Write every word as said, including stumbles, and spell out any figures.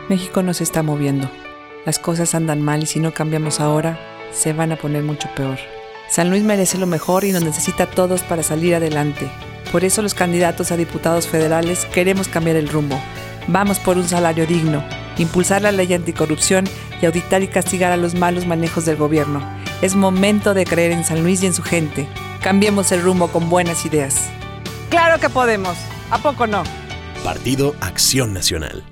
México no se está moviendo. Las cosas andan mal y si no cambiamos ahora, se van a poner mucho peor. San Luis merece lo mejor y nos necesita a todos para salir adelante. Por eso los candidatos a diputados federales queremos cambiar el rumbo. Vamos por un salario digno, impulsar la ley anticorrupción y auditar y castigar a los malos manejos del gobierno. Es momento de creer en San Luis y en su gente. Cambiemos el rumbo con buenas ideas. ¡Claro que podemos! ¿A poco no? Partido Acción Nacional.